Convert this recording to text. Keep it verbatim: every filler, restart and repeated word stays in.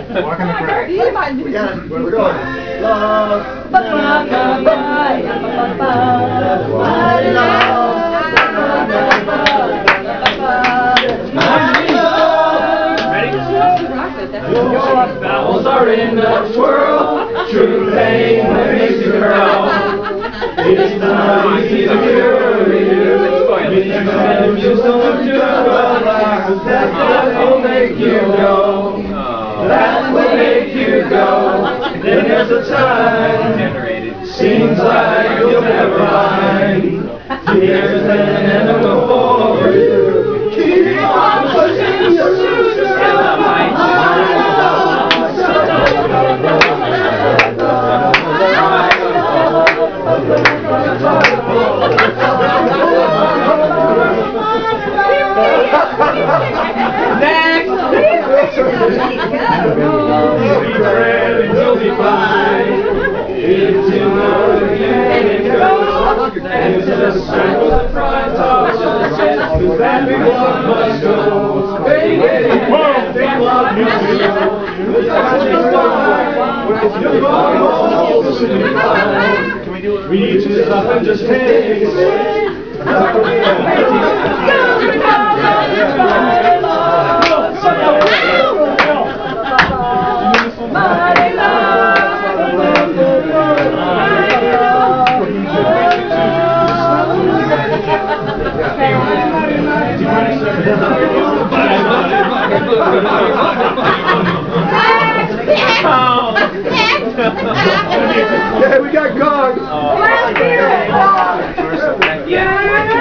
Walk on the crack. We got it. We're going. Love. Mighty love. Your bowels are in a twirl. True pain that makes you curl. It's not easy to cure you. Because you don't do well. That will make you go. That will make you go. Then there's a time. Seems like you'll never find. Here's an animal for you. Keep on pushing your shoes down my Next! You'll be fine. Into the it goes. And to the circle of pride touches. Cause everyone must go. They get it. They love you too. That's the start. You'll be fine. Reach this up and just taste it. Yeah, we got gone. Yeah!